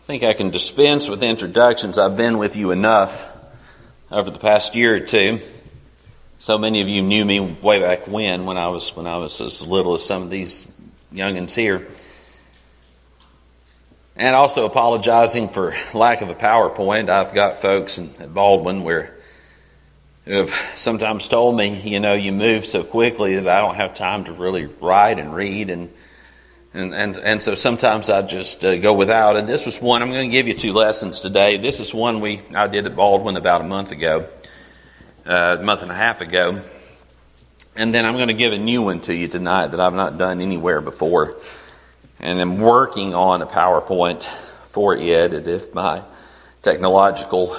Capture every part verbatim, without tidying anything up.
I think I can dispense with introductions. I've been with you enough over the past year or two. So many of you knew me way back when, when I was when I was as little as some of these youngins here. And also apologizing for lack of a PowerPoint. I've got folks in, at Baldwin where who have sometimes told me, you know, you move so quickly that I don't have time to really write and read, and and and, and so sometimes I just uh, go without. And this was one. I'm going to give you two lessons today. This is one we I did at Baldwin about a month ago, uh, a month and a half ago, and then I'm going to give a new one to you tonight that I've not done anywhere before, and I'm working on a PowerPoint for it. And if my technological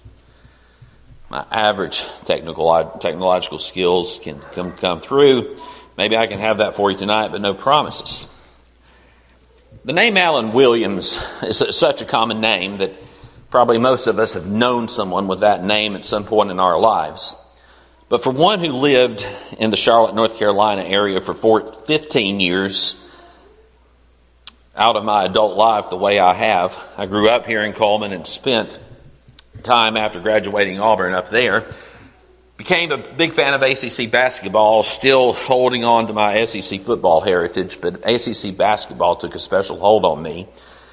My average technical technological skills can come come through, maybe I can have that for you tonight, but no promises. The name Alan Williams is such a common name that probably most of us have known someone with that name at some point in our lives. But for one who lived in the Charlotte, North Carolina area for fifteen years out of my adult life the way I have, I grew up here in Coleman and spent time after graduating Auburn up there. Became a big fan of A C C basketball, still holding on to my S E C football heritage, but A C C basketball took a special hold on me.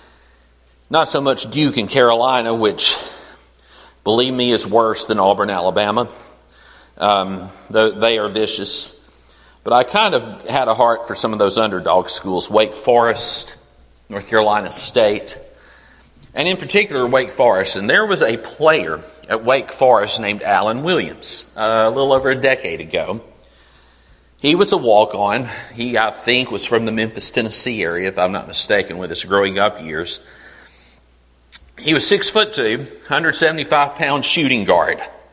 Not so much Duke and Carolina, which, believe me, is worse than Auburn, Alabama. Um, they are vicious. But I kind of had a heart for some of those underdog schools, Wake Forest, North Carolina State, and in particular Wake Forest. And there was a player at Wake Forest named Alan Williams, uh, a little over a decade ago. He was a walk-on. He, I think, was from the Memphis, Tennessee area, if I'm not mistaken, with his growing up years. He was six foot two, one hundred seventy-five pound shooting guard.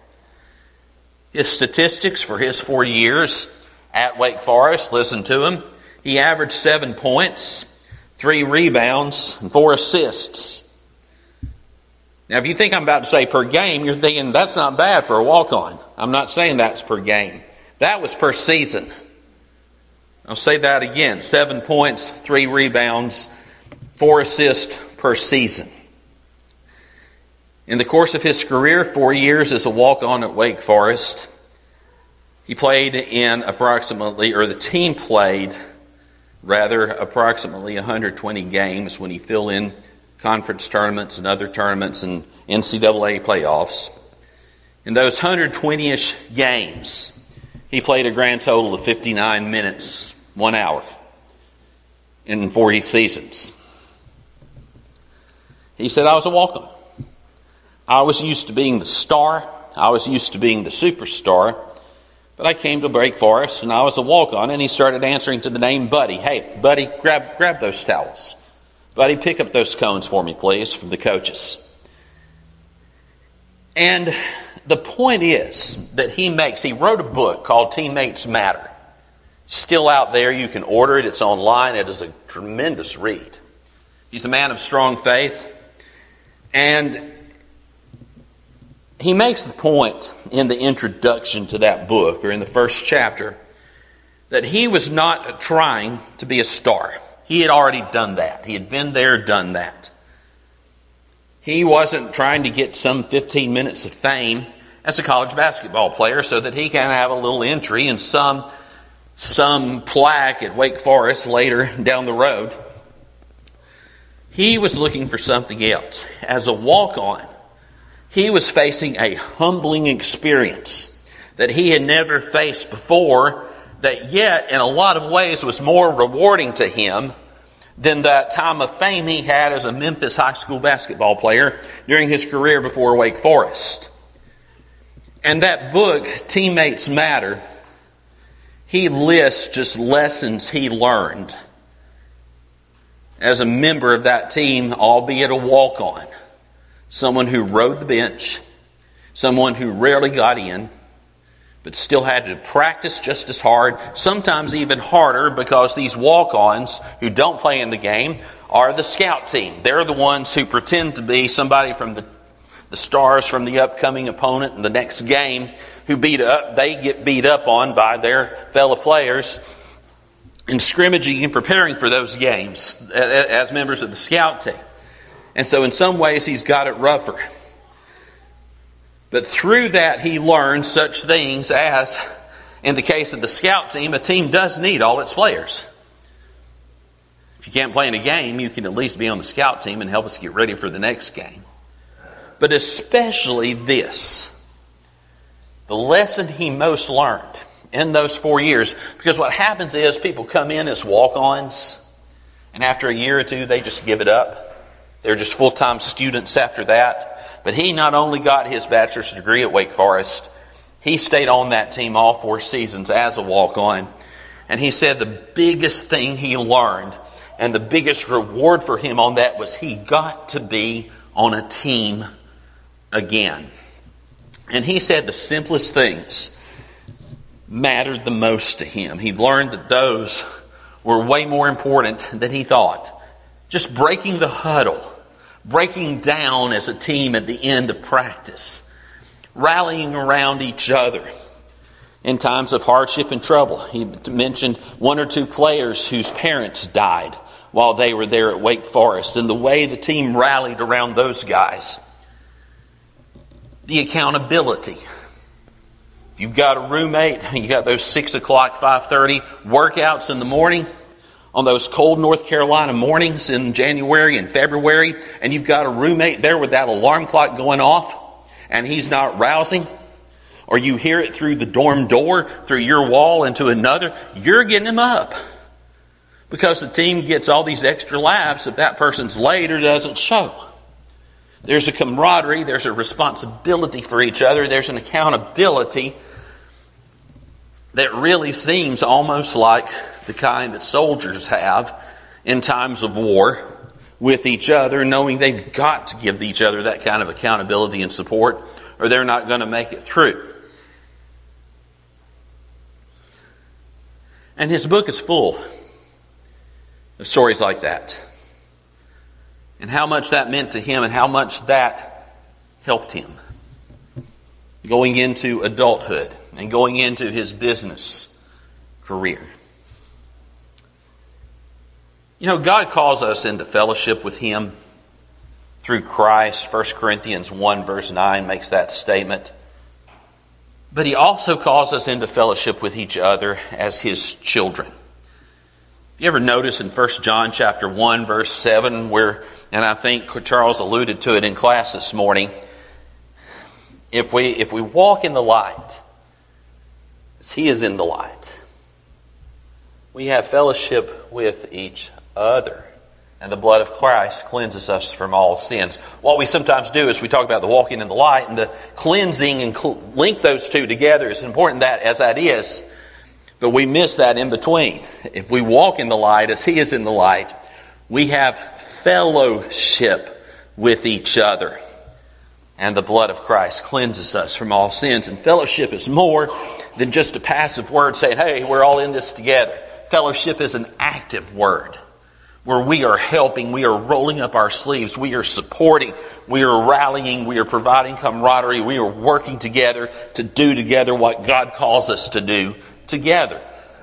His statistics for his four years at Wake Forest, listen to him. He averaged seven points, three rebounds, and four assists. Now, if you think I'm about to say per game, you're thinking that's not bad for a walk-on. I'm not saying that's per game. That was per season. I'll say that again. Seven points, three rebounds, four assists per season. In the course of his career, four years as a walk-on at Wake Forest, he played in approximately, or the team played, rather, approximately one hundred twenty games when he filled in conference tournaments and other tournaments and N C double A playoffs. In those one hundred twenty-ish games, he played a grand total of fifty-nine minutes, one hour, in forty seasons. He said, I was a walk-on. I was used to being the star. I was used to being the superstar. But I came to Wake Forest and I was a walk-on, and he started answering to the name Buddy. Hey, Buddy, grab grab those towels. Buddy, pick up those cones for me, please, from the coaches. And the point is that he makes, he wrote a book called Teammates Matter. Still out there. You can order it. It's online. It is a tremendous read. He's a man of strong faith. And he makes the point in the introduction to that book, or in the first chapter, that he was not trying to be a star. He had already done that. He had been there, done that. He wasn't trying to get some fifteen minutes of fame as a college basketball player so that he can have a little entry in some, some plaque at Wake Forest later down the road. He was looking for something else. As a walk-on, he was facing a humbling experience that he had never faced before, that yet in a lot of ways was more rewarding to him than that time of fame he had as a Memphis high school basketball player during his career before Wake Forest. And that book, Teammates Matter, he lists just lessons he learned as a member of that team, albeit a walk-on. Someone who rode the bench, someone who rarely got in, but still had to practice just as hard, sometimes even harder, because these walk-ons who don't play in the game are the scout team. They're the ones who pretend to be somebody from the, the stars from the upcoming opponent in the next game, who beat up, they get beat up on by their fellow players in scrimmaging and preparing for those games as members of the scout team. And so in some ways he's got it rougher. But through that he learns such things as, in the case of the scout team, a team does need all its players. If you can't play in a game, you can at least be on the scout team and help us get ready for the next game. But especially this, the lesson he most learned in those four years, because what happens is people come in as walk-ons, and after a year or two they just give it up. They're just full-time students after that. But he not only got his bachelor's degree at Wake Forest, he stayed on that team all four seasons as a walk-on. And he said the biggest thing he learned and the biggest reward for him on that was he got to be on a team again. And he said the simplest things mattered the most to him. He learned that those were way more important than he thought. Just breaking the huddle, breaking down as a team at the end of practice, rallying around each other in times of hardship and trouble. He mentioned one or two players whose parents died while they were there at Wake Forest, and the way the team rallied around those guys. The accountability. If you've got a roommate, you got those six o'clock, five thirty workouts in the morning, on those cold North Carolina mornings in January and February, and you've got a roommate there with that alarm clock going off, and he's not rousing, or you hear it through the dorm door, through your wall into another, you're getting him up. Because the team gets all these extra laughs if that person's late or doesn't show. There's a camaraderie, there's a responsibility for each other, there's an accountability that really seems almost like the kind that soldiers have in times of war with each other, knowing they've got to give each other that kind of accountability and support, or they're not going to make it through. And his book is full of stories like that. And how much that meant to him and how much that helped him. Going into adulthood and going into his business career. You know, God calls us into fellowship with Him through Christ. First Corinthians one verse nine makes that statement. But He also calls us into fellowship with each other as His children. You ever notice in First John chapter one verse seven where, and I think Charles alluded to it in class this morning, if we if we walk in the light, as He is in the light, we have fellowship with each other. And the blood of Christ cleanses us from all sins. What we sometimes do is we talk about the walking in the light and the cleansing and cl- link those two together. It's important that as that is, but we miss that in between. If we walk in the light as He is in the light, we have fellowship with each other. And the blood of Christ cleanses us from all sins. And fellowship is more than just a passive word saying, hey, we're all in this together. Fellowship is an active word where we are helping, we are rolling up our sleeves, we are supporting, we are rallying, we are providing camaraderie, we are working together to do together what God calls us to do together.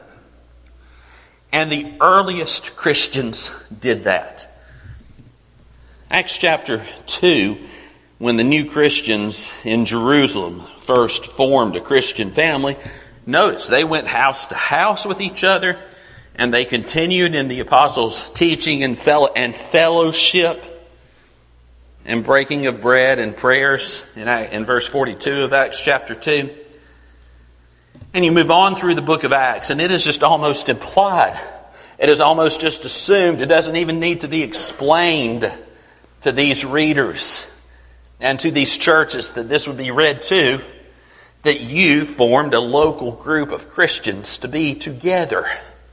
And the earliest Christians did that. Acts chapter two, when the new Christians in Jerusalem first formed a Christian family, notice they went house to house with each other, and they continued in the apostles' teaching and fellowship and breaking of bread and prayers in verse forty-two of Acts chapter two. And you move on through the book of Acts, and it is just almost implied. It is almost just assumed. It doesn't even need to be explained to these readers and to these churches that this would be read to, that you formed a local group of Christians to be together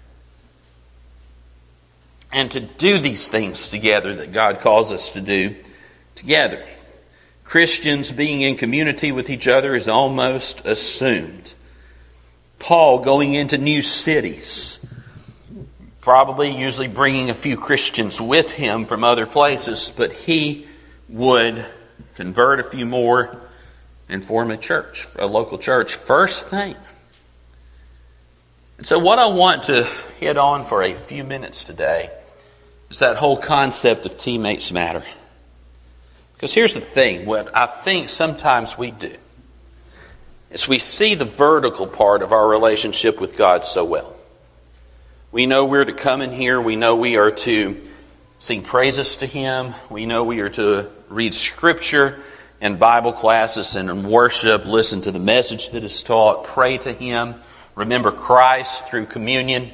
and to do these things together that God calls us to do together. Christians being in community with each other is almost assumed. Paul going into new cities, probably usually bringing a few Christians with him from other places, but he would convert a few more and form a church, a local church, first thing. And so what I want to hit on for a few minutes today is that whole concept of teammates matter. Because here's the thing, what I think sometimes we do is we see the vertical part of our relationship with God so well. We know we're to come in here. We know we are to sing praises to Him. We know we are to read Scripture and Bible classes and in worship, listen to the message that is taught, pray to Him, remember Christ through communion.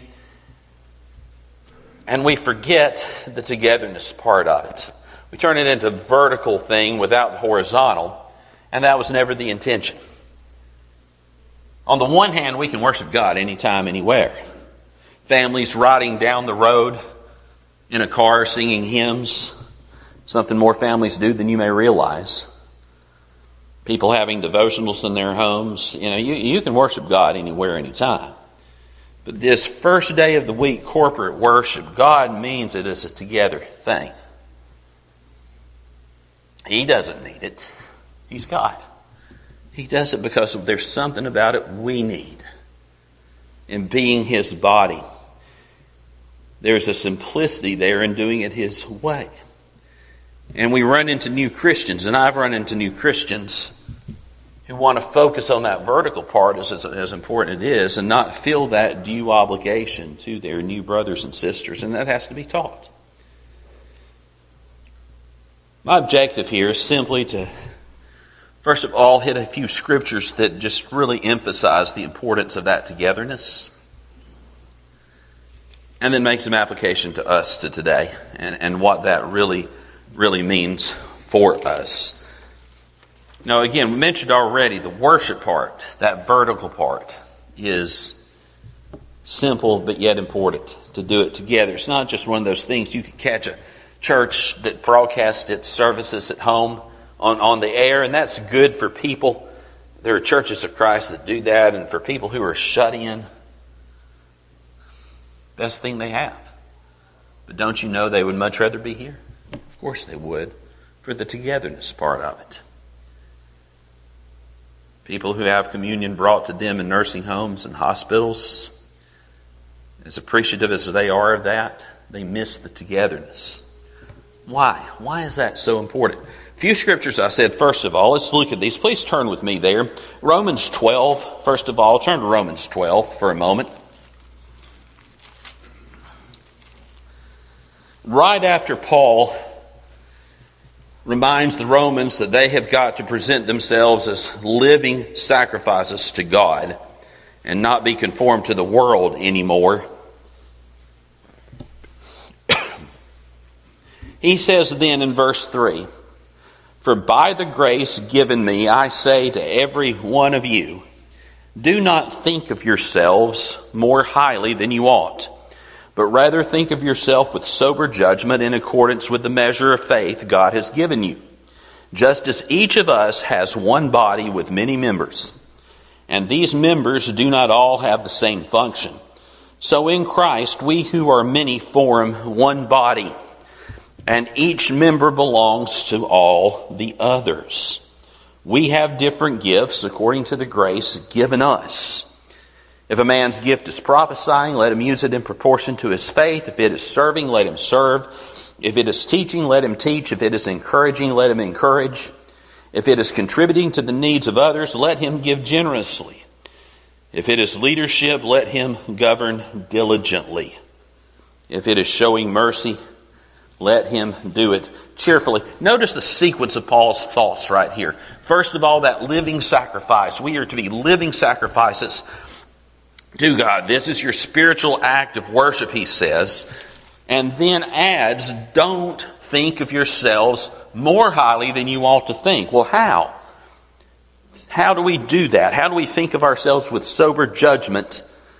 And we forget the togetherness part of it. We turn it into a vertical thing without the horizontal, and that was never the intention. On the one hand, we can worship God anytime, anywhere. Families riding down the road in a car singing hymns, something more families do than you may realize. People having devotionals in their homes. You know, you, you can worship God anywhere, anytime. But this first day of the week, corporate worship, God means it is a together thing. He doesn't need it. He's God. He does it because there's something about it we need in being His body. There's a simplicity there in doing it His way. And we run into new Christians, and I've run into new Christians who want to focus on that vertical part as, as important it is and not feel that due obligation to their new brothers and sisters, and that has to be taught. My objective here is simply to, first of all, hit a few scriptures that just really emphasize the importance of that togetherness, and then make some application to us to today and, and what that really really means for us. Now, again, we mentioned already the worship part, that vertical part, is simple but yet important to do it together. It's not just one of those things you could catch a church that broadcasts its services at home on, on the air, and that's good for people. There are churches of Christ that do that, and for people who are shut in, best thing they have. But don't you know they would much rather be here? Of course they would, for the togetherness part of it. People who have communion brought to them in nursing homes and hospitals, as appreciative as they are of that, they miss the togetherness. Why? Why is that so important? A few scriptures I said, first of all. Let's look at these. Please turn with me there. Romans twelve, first of all. Turn to Romans twelve for a moment. Right after Paul reminds the Romans that they have got to present themselves as living sacrifices to God and not be conformed to the world anymore, he says then in verse three, "For by the grace given me, I say to every one of you, do not think of yourselves more highly than you ought, but rather think of yourself with sober judgment in accordance with the measure of faith God has given you. Just as each of us has one body with many members, and these members do not all have the same function. So in Christ we who are many form one body, and each member belongs to all the others. We have different gifts according to the grace given us. If a man's gift is prophesying, let him use it in proportion to his faith. If it is serving, let him serve. If it is teaching, let him teach. If it is encouraging, let him encourage. If it is contributing to the needs of others, let him give generously. If it is leadership, let him govern diligently. If it is showing mercy, let him do it cheerfully." Notice the sequence of Paul's thoughts right here. First of all, that living sacrifice. We are to be living sacrifices to God. This is your spiritual act of worship, he says. And then adds, don't think of yourselves more highly than you ought to think. Well, how? How do we do that? How do we think of ourselves with sober judgment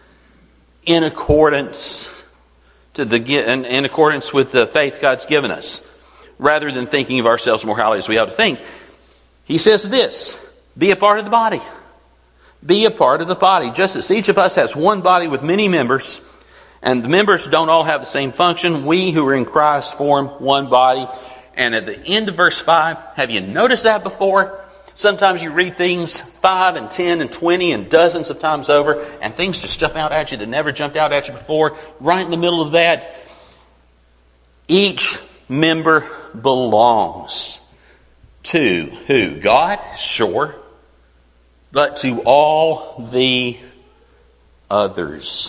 in accordance to the in, in accordance with the faith God's given us, rather than thinking of ourselves more highly as we ought to think? He says this: be a part of the body. Be a part of the body. Just as each of us has one body with many members, and the members don't all have the same function, we who are in Christ form one body. And at the end of verse five, have you noticed that before? Sometimes you read things five and ten and twenty and dozens of times over, and things just jump out at you that never jumped out at you before. Right in the middle of that, each member belongs To who? God? Sure. But to all the others.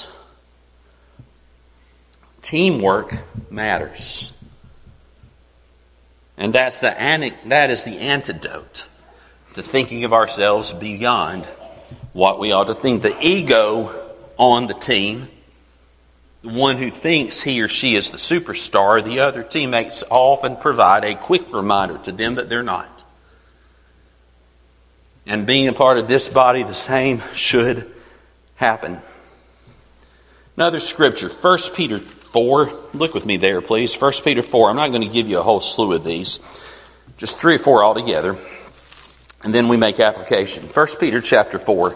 Teamwork matters. And that's the that is the antidote to thinking of ourselves beyond what we ought to think. The ego on the team, the one who thinks he or she is the superstar, the other teammates often provide a quick reminder to them that they're not. And being a part of this body, the same should happen. Another scripture, First Peter four. Look with me there, please. First Peter four. I'm not going to give you a whole slew of these. Just three or four altogether. And then we make application. First Peter chapter four.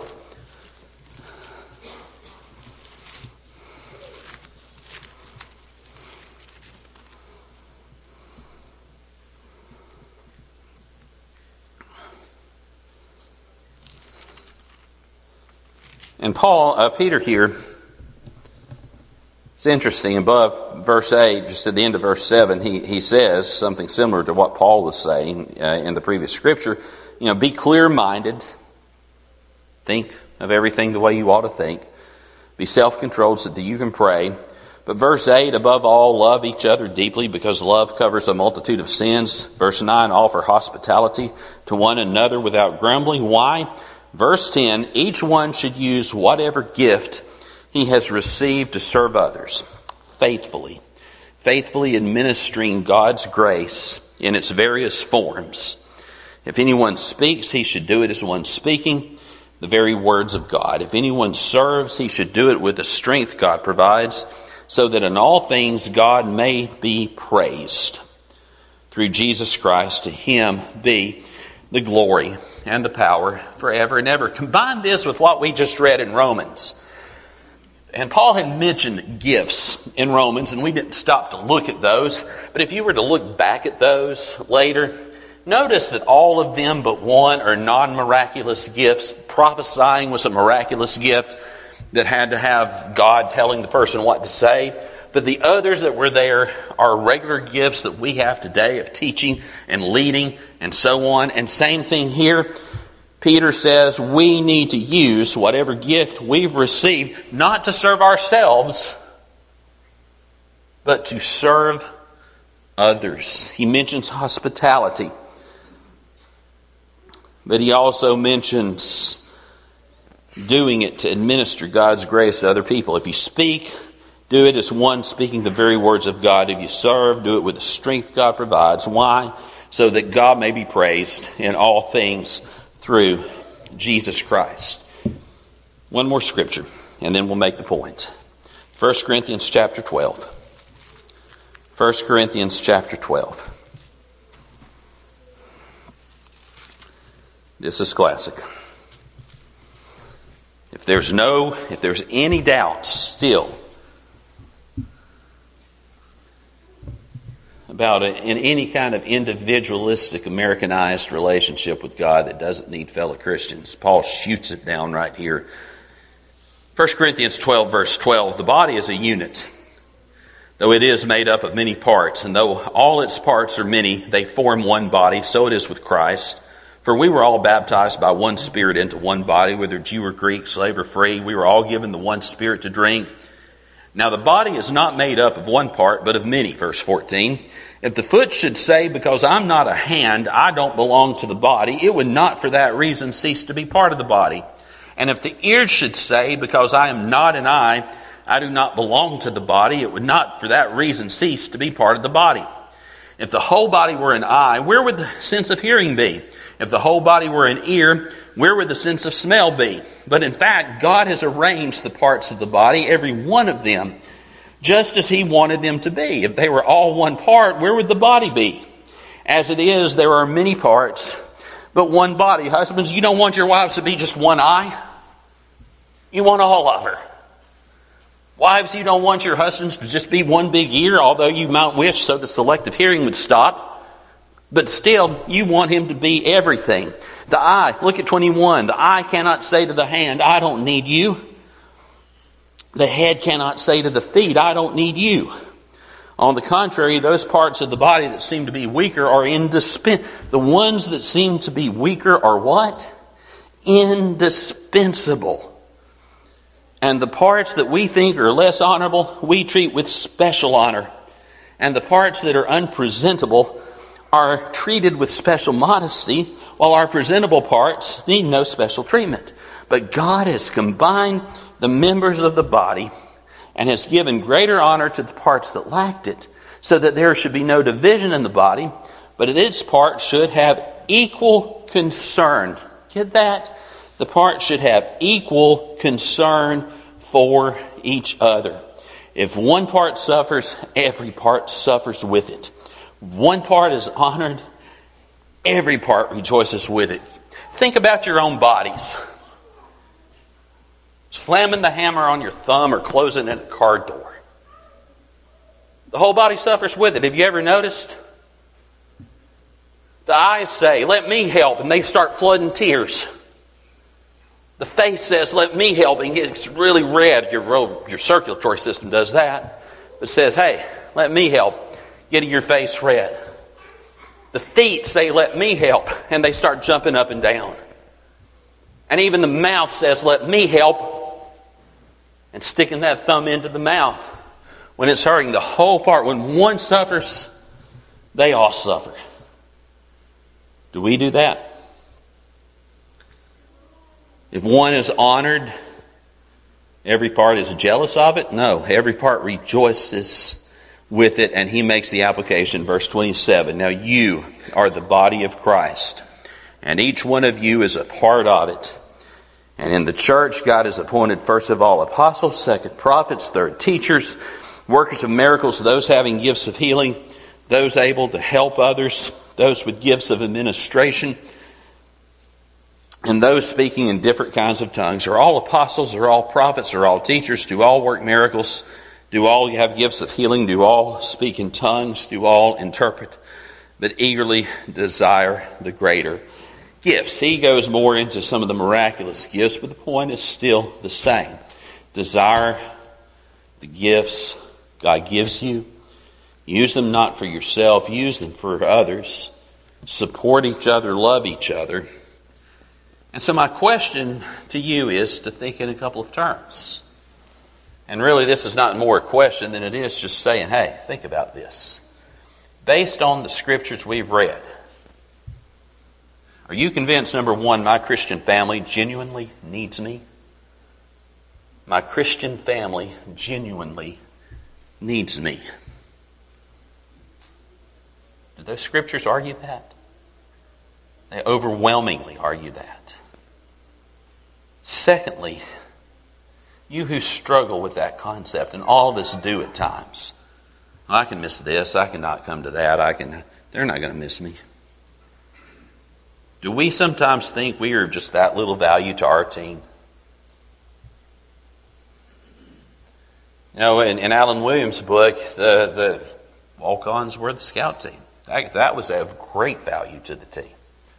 And Paul, uh, Peter here, it's interesting, above verse eight, just at the end of verse seven, he, he says something similar to what Paul was saying uh, in the previous scripture. You know, be clear-minded. Think of everything the way you ought to think. Be self-controlled so that you can pray. But verse eight, above all, love each other deeply because love covers a multitude of sins. Verse nine, offer hospitality to one another without grumbling. Why? Verse ten, each one should use whatever gift he has received to serve others faithfully. Faithfully administering God's grace in its various forms. If anyone speaks, he should do it as one speaking the very words of God. If anyone serves, he should do it with the strength God provides, so that in all things God may be praised. Through Jesus Christ, to Him be the glory and the power forever and ever. Combine this with what we just read in Romans. And Paul had mentioned gifts in Romans, and we didn't stop to look at those. But if you were to look back at those later, notice that all of them but one are non-miraculous gifts. Prophesying was a miraculous gift that had to have God telling the person what to say. But the others that were there are regular gifts that we have today of teaching and leading and so on. And same thing here. Peter says we need to use whatever gift we've received, not to serve ourselves, but to serve others. He mentions hospitality. But he also mentions doing it to administer God's grace to other people. If you speak, do it as one speaking the very words of God. If you serve, do it with the strength God provides. Why? So that God may be praised in all things through Jesus Christ. One more scripture, and then we'll make the point. First Corinthians chapter twelve. First Corinthians chapter twelve. This is classic. If there's no, if there's any doubt still about a, in any kind of individualistic, Americanized relationship with God that doesn't need fellow Christians, Paul shoots it down right here. First Corinthians twelve, verse twelve, the body is a unit, though it is made up of many parts, and though all its parts are many, they form one body, so it is with Christ. For we were all baptized by one Spirit into one body, whether Jew or Greek, slave or free. We were all given the one Spirit to drink. Now the body is not made up of one part, but of many. Verse fourteen. If the foot should say, because I'm not a hand, I don't belong to the body, it would not for that reason cease to be part of the body. And if the ear should say, because I am not an eye, I do not belong to the body, it would not for that reason cease to be part of the body. If the whole body were an eye, where would the sense of hearing be? If the whole body were an ear, where would the sense of smell be? But in fact, God has arranged the parts of the body, every one of them, just as He wanted them to be. If they were all one part, where would the body be? As it is, there are many parts, but one body. Husbands, you don't want your wives to be just one eye. You want all of her. Wives, you don't want your husbands to just be one big ear, although you might wish so the selective hearing would stop. But still, you want him to be everything. The eye, look at twenty-one. The eye cannot say to the hand, I don't need you. The head cannot say to the feet, I don't need you. On the contrary, those parts of the body that seem to be weaker are indispensable. The ones that seem to be weaker are what? Indispensable. And the parts that we think are less honorable, we treat with special honor. And the parts that are unpresentable are treated with special modesty, while our presentable parts need no special treatment. But God has combined the members of the body and has given greater honor to the parts that lacked it, so that there should be no division in the body, but its parts should have equal concern. Get that? The parts should have equal concern for each other. If one part suffers, every part suffers with it. One part is honored, every part rejoices with it. Think about your own bodies. Slamming the hammer on your thumb or closing in a car door. The whole body suffers with it. Have you ever noticed? The eyes say, let me help, and they start flooding tears. The face says, let me help, and it gets really red. Your, your circulatory system does that. It says, hey, let me help, getting your face red. The feet say, let me help, and they start jumping up and down. And even the mouth says, let me help, and sticking that thumb into the mouth when it's hurting. The whole part, when one suffers, they all suffer. Do we do that? If one is honored, every part is jealous of it? No, every part rejoices with it, and he makes the application, verse twenty-seven. Now you are the body of Christ, and each one of you is a part of it. And in the church, God has appointed first of all apostles, second prophets, third teachers, workers of miracles, those having gifts of healing, those able to help others, those with gifts of administration, and those speaking in different kinds of tongues. Are all apostles, are all prophets, are all teachers? Do all work miracles? Do all have gifts of healing? Do all speak in tongues? Do all interpret? But eagerly desire the greater gifts. He goes more into some of the miraculous gifts, but the point is still the same. Desire the gifts God gives you. Use them not for yourself. Use them for others. Support each other. Love each other. And so my question to you is to think in a couple of terms. And really this is not more a question than it is just saying, hey, think about this. Based on the scriptures we've read, are you convinced, number one, my Christian family genuinely needs me? My Christian family genuinely needs me. Do those scriptures argue that? They overwhelmingly argue that. Secondly, you who struggle with that concept, and all of us do at times. I can miss this, I cannot come to that, I can. They're not going to miss me. Do we sometimes think we are just that little value to our team? You know, in, in Alan Williams' book, the, the walk-ons were the scout team. That, that was of great value to the team.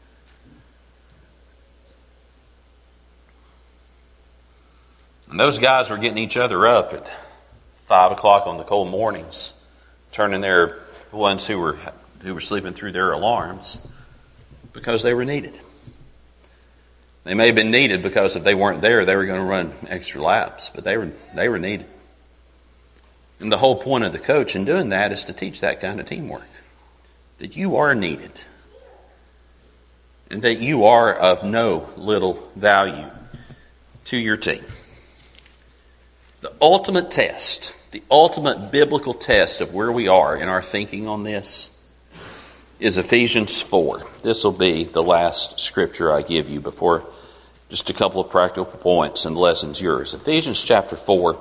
And those guys were getting each other up at five o'clock on the cold mornings, turning their ones who were who were sleeping through their alarms, because they were needed. They may have been needed because if they weren't there, they were going to run extra laps, but they were they were needed. And the whole point of the coach in doing that is to teach that kind of teamwork, that you are needed, and that you are of no little value to your team. The ultimate test, the ultimate biblical test of where we are in our thinking on this is Ephesians four. This will be the last scripture I give you before just a couple of practical points and lessons yours. Ephesians chapter four.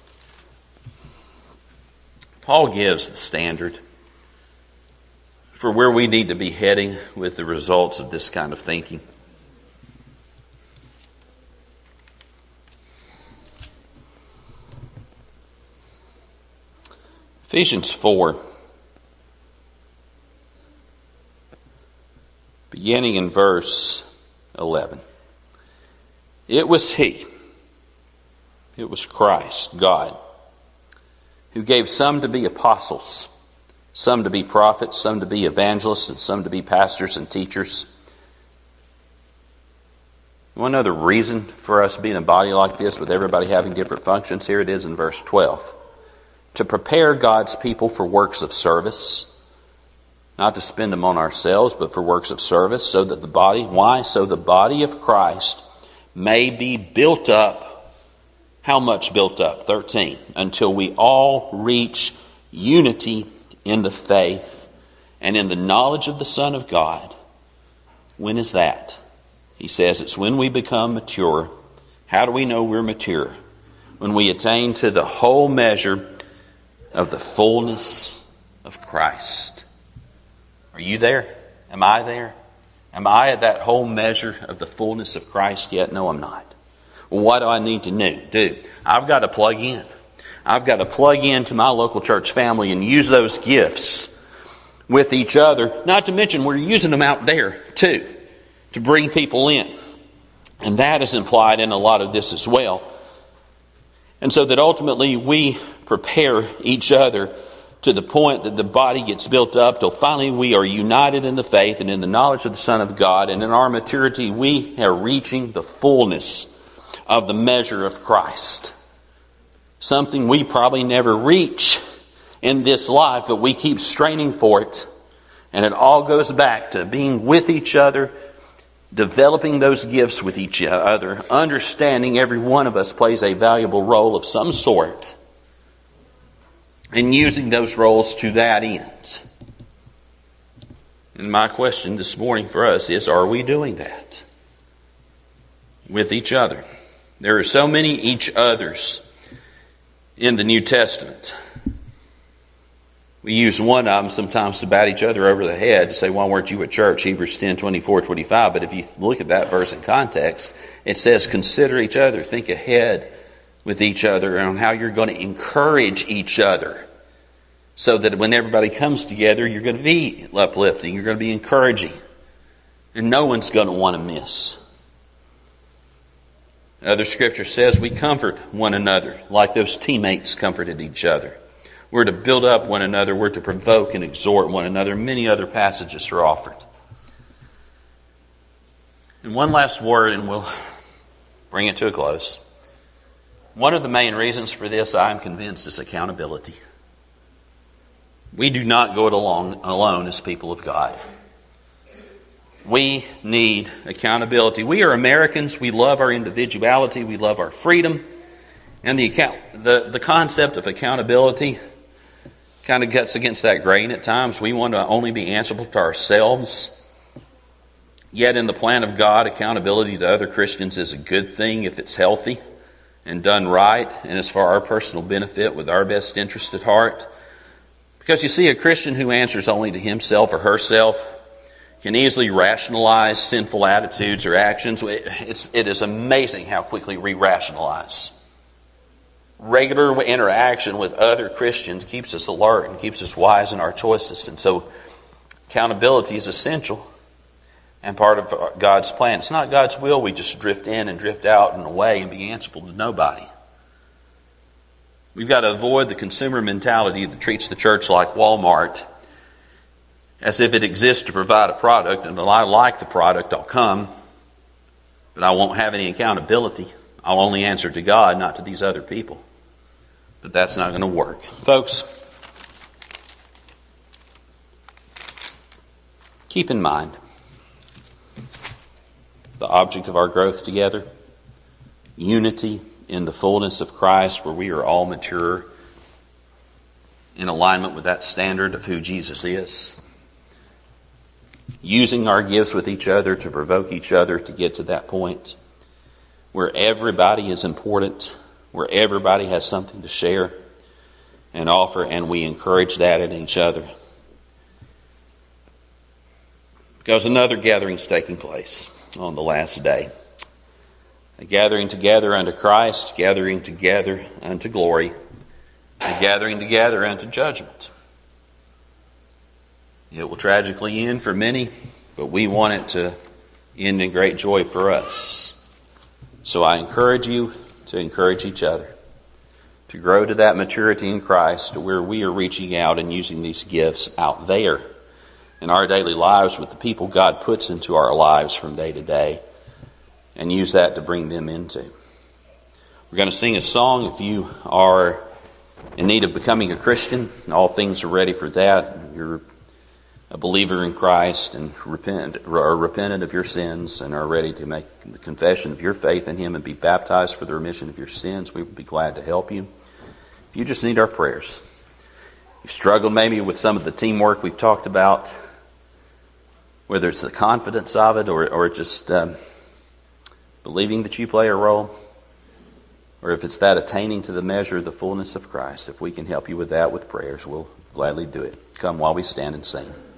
Paul gives the standard for where we need to be heading with the results of this kind of thinking. Ephesians four, beginning in verse eleven. It was He, it was Christ, God, who gave some to be apostles, some to be prophets, some to be evangelists, and some to be pastors and teachers. You want to know the reason for us being a body like this with everybody having different functions? Here it is in verse twelve. To prepare God's people for works of service. Not to spend them on ourselves, but for works of service, so that the body, why? So the body of Christ may be built up. How much built up? thirteen. Until we all reach unity in the faith and in the knowledge of the Son of God. When is that? He says it's when we become mature. How do we know we're mature? When we attain to the whole measure of the fullness of Christ. Are you there? Am I there? Am I at that whole measure of the fullness of Christ yet? No, I'm not. Well, what do I need to do? I've got to plug in. I've got to plug into my local church family and use those gifts with each other. Not to mention we're using them out there too, to bring people in. And that is implied in a lot of this as well. And so that ultimately we prepare each other to the point that the body gets built up till finally we are united in the faith and in the knowledge of the Son of God. And in our maturity we are reaching the fullness of the measure of Christ. Something we probably never reach in this life, but we keep straining for it. And it all goes back to being with each other, developing those gifts with each other, understanding every one of us plays a valuable role of some sort, and using those roles to that end. And my question this morning for us is, are we doing that with each other? There are so many each others in the New Testament. We use one of them sometimes to bat each other over the head to say, why weren't you at church? Hebrews ten, twenty-four, twenty-five. But if you look at that verse in context, it says, consider each other, think ahead with each other on how you're going to encourage each other. So that when everybody comes together, you're going to be uplifting, you're going to be encouraging. And no one's going to want to miss. Other scripture says we comfort one another like those teammates comforted each other. We're to build up one another. We're to provoke and exhort one another. Many other passages are offered. And one last word and we'll bring it to a close. One of the main reasons for this, I'm convinced, is accountability. We do not go it along alone as people of God. We need accountability. We are Americans. We love our individuality. We love our freedom. And the account, the, the concept of accountability kind of cuts against that grain at times. We want to only be answerable to ourselves. Yet in the plan of God, accountability to other Christians is a good thing if it's healthy and done right, and it's for our personal benefit with our best interest at heart. Because you see, a Christian who answers only to himself or herself can easily rationalize sinful attitudes or actions. It's, it is amazing how quickly we rationalize. Regular interaction with other Christians keeps us alert and keeps us wise in our choices. And so accountability is essential and part of God's plan. It's not God's will we just drift in and drift out and away and be answerable to nobody. We've got to avoid the consumer mentality that treats the church like Walmart, as if it exists to provide a product, and if I like the product, I'll come, but I won't have any accountability. I'll only answer to God, not to these other people. But that's not going to work. Folks, keep in mind the object of our growth together, unity in the fullness of Christ, where we are all mature in alignment with that standard of who Jesus is. Using our gifts with each other to provoke each other to get to that point where everybody is important, where everybody has something to share and offer, and we encourage that in each other. Because another gathering is taking place on the last day. A gathering together unto Christ, gathering together unto glory, a gathering together unto judgment. It will tragically end for many, but we want it to end in great joy for us. So I encourage you to encourage each other. to grow to that maturity in Christ to where we are reaching out and using these gifts out there in our daily lives with the people God puts into our lives from day to day, and use that to bring them into. We're going to sing a song. If you are in need of becoming a Christian, all things are ready for that. You're a believer in Christ and repent, are repentant of your sins and are ready to make the confession of your faith in Him and be baptized for the remission of your sins, we would be glad to help you. If you just need our prayers, you've struggled maybe with some of the teamwork we've talked about, whether it's the confidence of it or, or just um, believing that you play a role, or if it's that attaining to the measure of the fullness of Christ, if we can help you with that with prayers, we'll gladly do it. Come while we stand and sing.